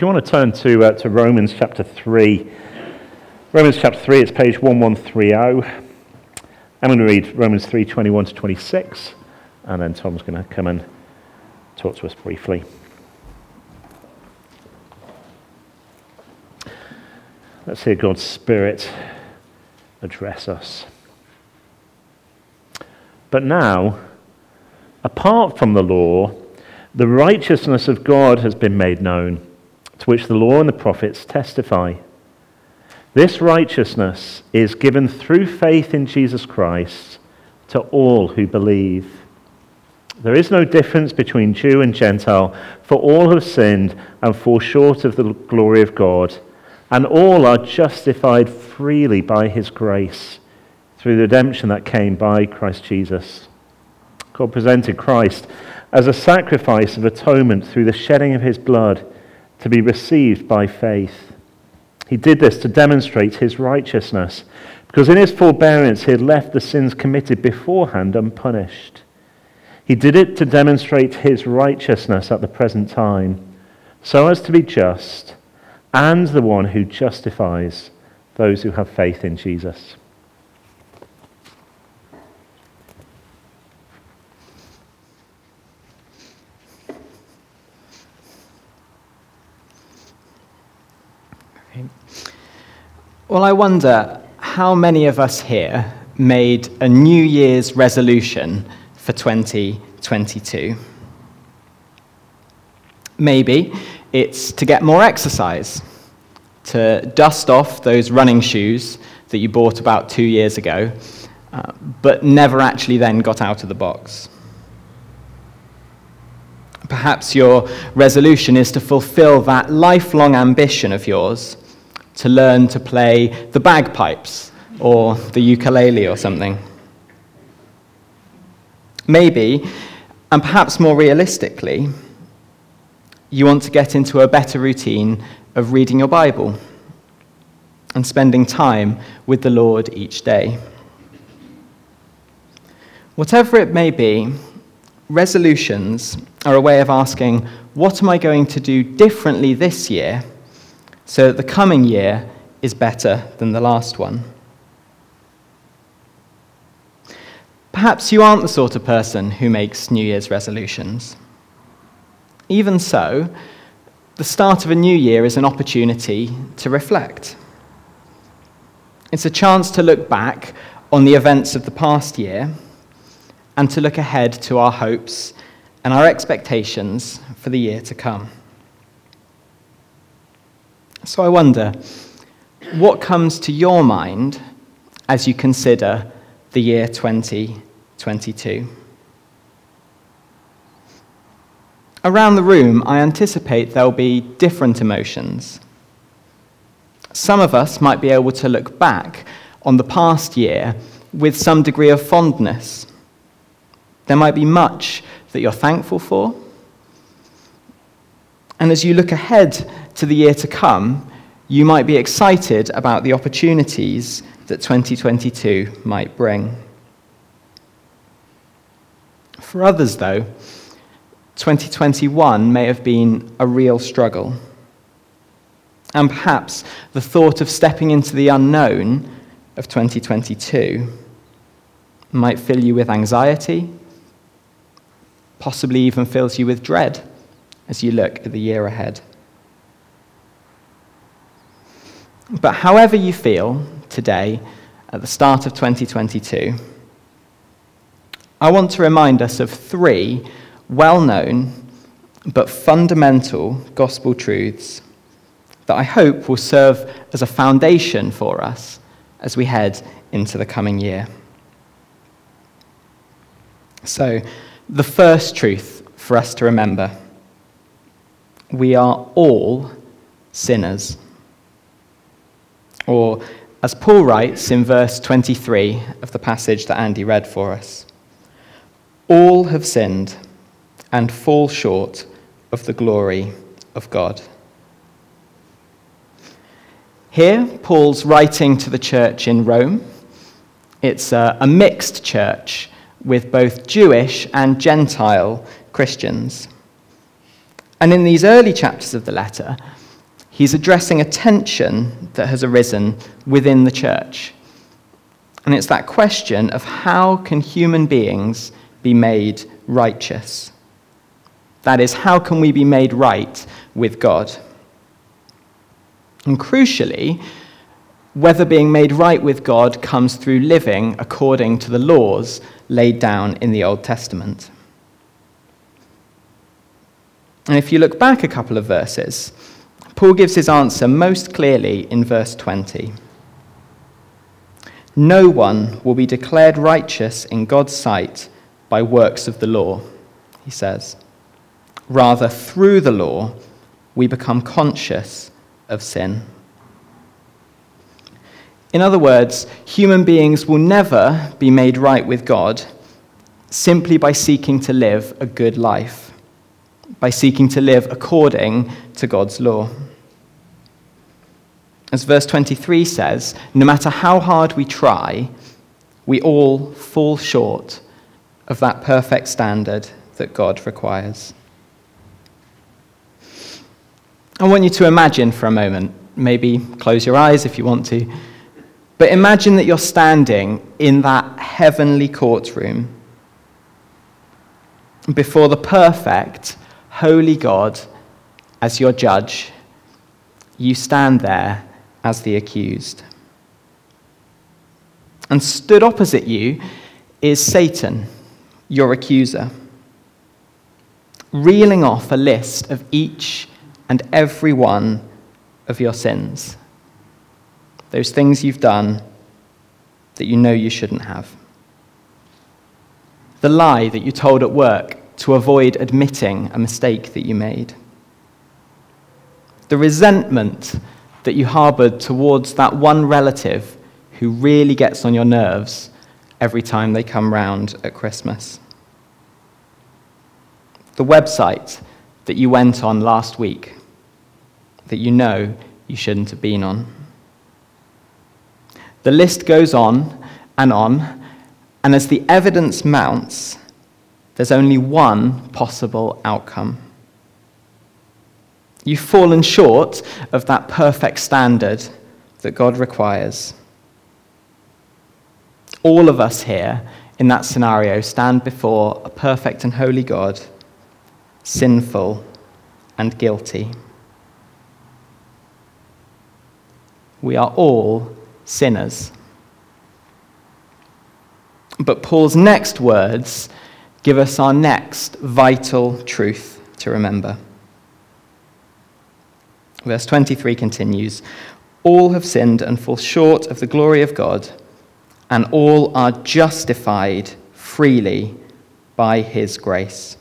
you want to turn to Romans chapter 3, Romans chapter 3, it's page 1130. I'm going to read Romans 3:21 to 26, and then Tom's going to come and talk to us briefly. Let's hear God's Spirit address us. But now, apart from the law, the righteousness of God has been made known, to which the law and the prophets testify. This righteousness is given through faith in Jesus Christ to all who believe. There is no difference between Jew and Gentile, for all have sinned and fall short of the glory of God, and all are justified freely by his grace through the redemption that came by Christ Jesus. God presented Christ as a sacrifice of atonement through the shedding of his blood to be received by faith. He did this to demonstrate his righteousness, because in his forbearance he had left the sins committed beforehand unpunished. He did it to demonstrate his righteousness at the present time, so as to be just and the one who justifies those who have faith in Jesus. Well, I wonder how many of us here made a New Year's resolution for 2022. Maybe it's to get more exercise, to dust off those running shoes that you bought about 2 years ago, but never actually then got out of the box. Perhaps your resolution is to fulfill that lifelong ambition of yours to learn to play the bagpipes or the ukulele or something. Maybe, and perhaps more realistically, you want to get into a better routine of reading your Bible and spending time with the Lord each day. Whatever it may be, resolutions are a way of asking, what am I going to do differently this year so that the coming year is better than the last one? Perhaps you aren't the sort of person who makes New Year's resolutions. Even so, the start of a new year is an opportunity to reflect. It's a chance to look back on the events of the past year and to look ahead to our hopes and our expectations for the year to come. So I wonder, what comes to your mind as you consider the year 2022? Around the room, I anticipate there'll be different emotions. Some of us might be able to look back on the past year with some degree of fondness. There might be much that you're thankful for. And as you look ahead to the year to come, you might be excited about the opportunities that 2022 might bring. For others, though, 2021 may have been a real struggle. And perhaps the thought of stepping into the unknown of 2022 might fill you with anxiety, possibly even fills you with dread as you look at the year ahead. But however you feel today at the start of 2022, I want to remind us of three well-known but fundamental gospel truths that I hope will serve as a foundation for us as we head into the coming year. So, the first truth for us to remember: we are all sinners. Or, as Paul writes in verse 23 of the passage that Andy read for us, all have sinned and fall short of the glory of God. Here, Paul's writing to the church in Rome. It's a mixed church with both Jewish and Gentile Christians. And in these early chapters of the letter, he's addressing a tension that has arisen within the church. And it's that question of how can human beings be made righteous? That is, how can we be made right with God? And crucially, whether being made right with God comes through living according to the laws laid down in the Old Testament. And if you look back a couple of verses, Paul gives his answer most clearly in verse 20. No one will be declared righteous in God's sight by works of the law, he says. Rather, through the law, we become conscious of sin. In other words, human beings will never be made right with God simply by seeking to live a good life, by seeking to live according to God's law. As verse 23 says, no matter how hard we try, we all fall short of that perfect standard that God requires. I want you to imagine for a moment, maybe close your eyes if you want to, but imagine that you're standing in that heavenly courtroom before the perfect, holy God as your judge. You stand there as the accused. And stood opposite you is Satan, your accuser, reeling off a list of each and every one of your sins. Those things you've done that you know you shouldn't have. The lie that you told at work to avoid admitting a mistake that you made. The resentment that you harbored towards that one relative who really gets on your nerves every time they come round at Christmas. The website that you went on last week that you know you shouldn't have been on. The list goes on, and as the evidence mounts, there's only one possible outcome. You've fallen short of that perfect standard that God requires. All of us here in that scenario stand before a perfect and holy God, sinful and guilty. We are all sinners. But Paul's next words give us our next vital truth to remember. Verse 23 continues, all have sinned and fall short of the glory of God, and all are justified freely by his grace.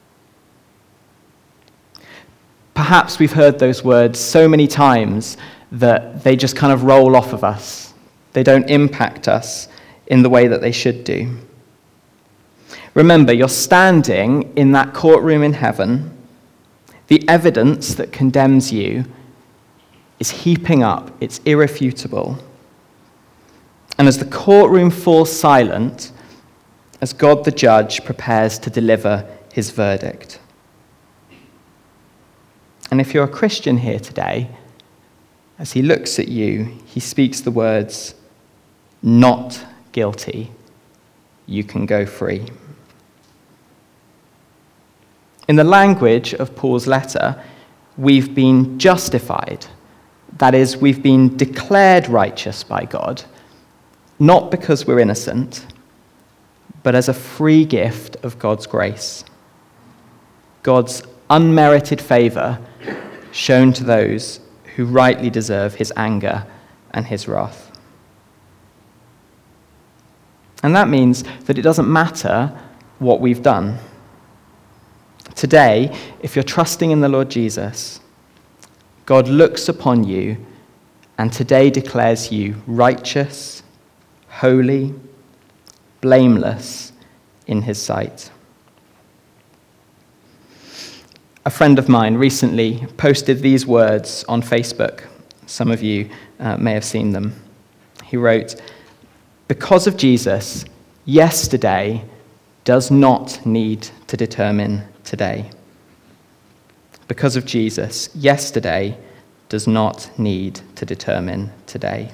Perhaps we've heard those words so many times that they just kind of roll off of us. They don't impact us in the way that they should do. Remember, you're standing in that courtroom in heaven. The evidence that condemns you is heaping up. It's irrefutable. And as the courtroom falls silent, as God the judge prepares to deliver his verdict. And if you're a Christian here today, as he looks at you, he speaks the words, not guilty, you can go free. In the language of Paul's letter, we've been justified. That is, we've been declared righteous by God, not because we're innocent, but as a free gift of God's grace. God's unmerited favor shown to those who rightly deserve his anger and his wrath. And that means that it doesn't matter what we've done. Today, if you're trusting in the Lord Jesus, God looks upon you and today declares you righteous, holy, blameless in his sight. A friend of mine recently posted these words on Facebook. Some of you may have seen them. He wrote, because of Jesus, yesterday does not need to determine today. Because of Jesus, yesterday does not need to determine today.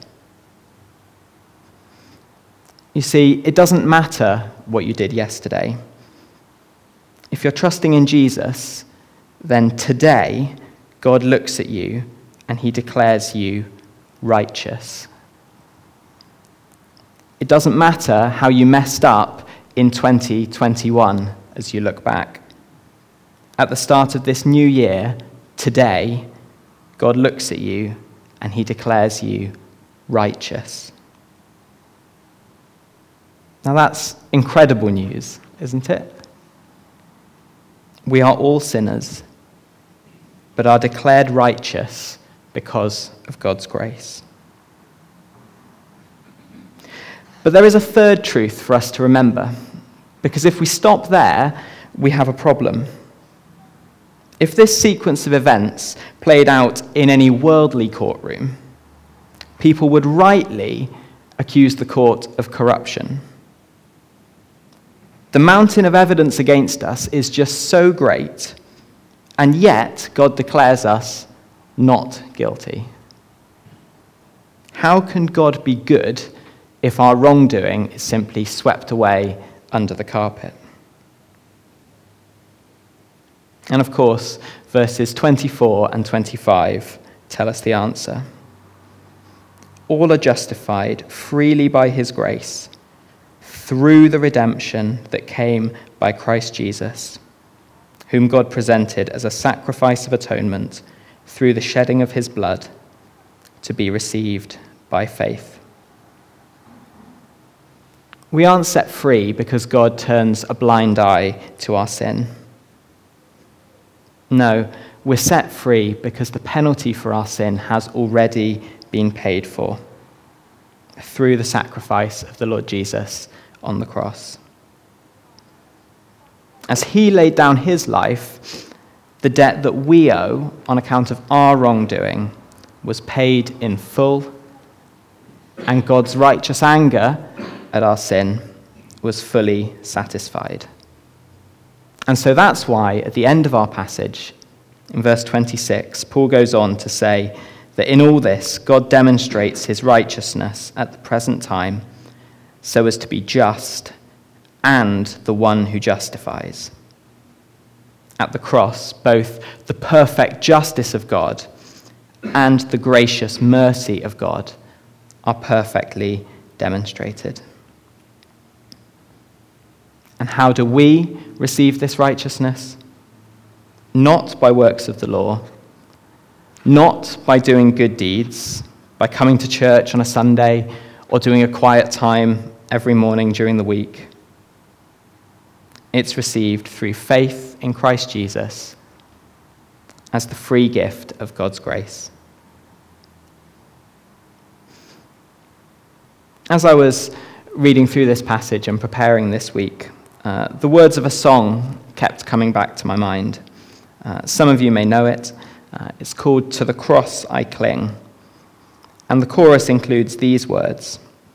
You see, it doesn't matter what you did yesterday. If you're trusting in Jesus, then today God looks at you and he declares you righteous. It doesn't matter how you messed up in 2021 as you look back. At the start of this new year, today, God looks at you and he declares you righteous. Now that's incredible news, isn't it? We are all sinners, but are declared righteous because of God's grace. But there is a third truth for us to remember, because if we stop there, we have a problem. If this sequence of events played out in any worldly courtroom, people would rightly accuse the court of corruption. The mountain of evidence against us is just so great, and yet God declares us not guilty. How can God be good if our wrongdoing is simply swept away under the carpet? And of course, verses 24 and 25 tell us the answer. All are justified freely by his grace, through the redemption that came by Christ Jesus, whom God presented as a sacrifice of atonement through the shedding of his blood, to be received by faith. We aren't set free because God turns a blind eye to our sin. No, we're set free because the penalty for our sin has already been paid for through the sacrifice of the Lord Jesus on the cross. As he laid down his life, the debt that we owe on account of our wrongdoing was paid in full, and God's righteous anger at our sin was fully satisfied. And so that's why at the end of our passage, in verse 26, Paul goes on to say that in all this, God demonstrates his righteousness at the present time so as to be just and the one who justifies. At the cross, both the perfect justice of God and the gracious mercy of God are perfectly demonstrated. And how do we receive this righteousness? Not by works of the law, not by doing good deeds, by coming to church on a Sunday or doing a quiet time every morning during the week. It's received through faith in Christ Jesus as the free gift of God's grace. As I was reading through this passage and preparing this week, the words of a song kept coming back to my mind. Some of you may know it. It's called "To the Cross I Cling." And the chorus includes these words: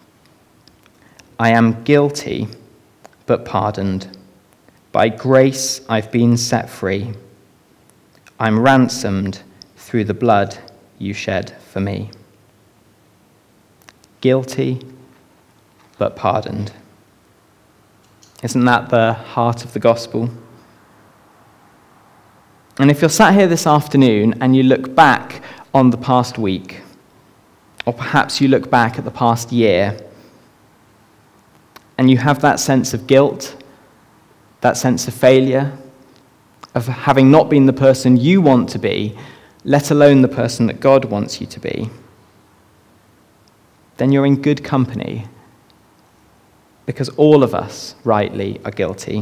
I am guilty, but pardoned. By grace I've been set free. I'm ransomed through the blood you shed for me. Guilty, but pardoned. Isn't that the heart of the gospel? And if you're sat here this afternoon and you look back on the past week, or perhaps you look back at the past year, and you have that sense of guilt, that sense of failure, of having not been the person you want to be, let alone the person that God wants you to be, then you're in good company, because all of us, rightly, are guilty.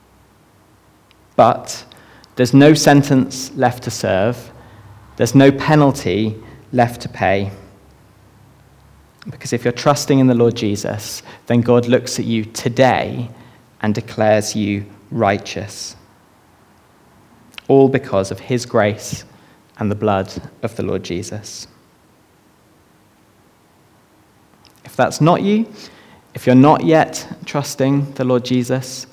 But there's no sentence left to serve. There's no penalty left to pay. Because if you're trusting in the Lord Jesus, then God looks at you today and declares you righteous. All because of his grace and the blood of the Lord Jesus. If that's not you, if you're not yet trusting the Lord Jesus,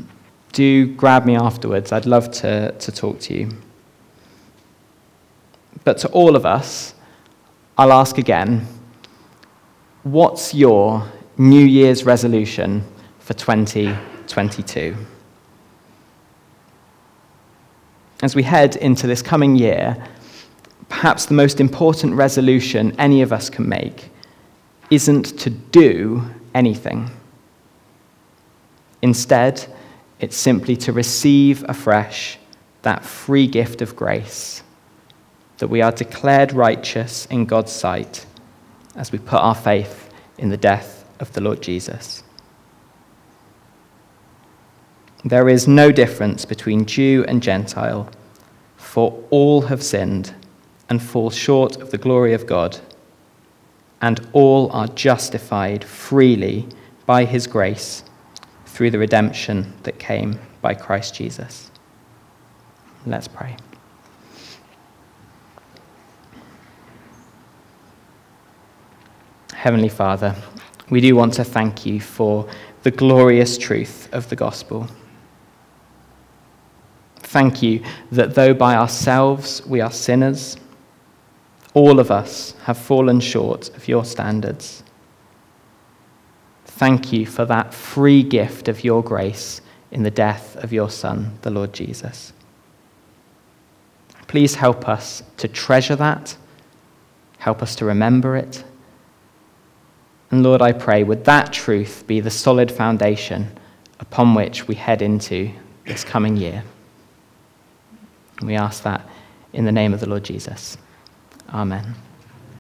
do grab me afterwards. I'd love to talk to you. But to all of us, I'll ask again, what's your New Year's resolution for 2022? As we head into this coming year, perhaps the most important resolution any of us can make isn't to do anything. Instead, it's simply to receive afresh that free gift of grace, that we are declared righteous in God's sight as we put our faith in the death of the Lord Jesus. There is no difference between Jew and Gentile, for all have sinned and fall short of the glory of God, and all are justified freely by his grace through the redemption that came by Christ Jesus. Let's pray. Heavenly Father, we do want to thank you for the glorious truth of the gospel. Thank you that though by ourselves we are sinners, all of us have fallen short of your standards. Thank you for that free gift of your grace in the death of your Son, the Lord Jesus. Please help us to treasure that. Help us to remember it. And Lord, I pray, would that truth be the solid foundation upon which we head into this coming year? We ask that in the name of the Lord Jesus. Amen.